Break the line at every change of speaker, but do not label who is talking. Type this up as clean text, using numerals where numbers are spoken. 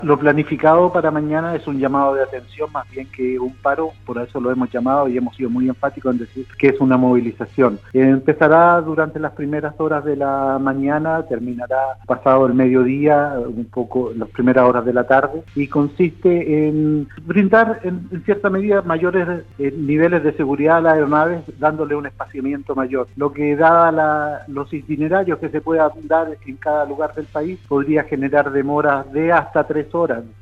Lo planificado para mañana es un llamado de atención más bien que un paro, por eso lo hemos llamado y hemos sido muy enfáticos en decir que es una movilización. Empezará durante las primeras horas de la mañana, terminará pasado el mediodía, un poco las primeras horas de la tarde, y consiste en brindar en cierta medida mayores niveles de seguridad a las aeronaves, dándole un espaciamiento mayor, lo que dada los itinerarios que se puedan dar en cada lugar del país podría generar demoras de hasta 3 horas.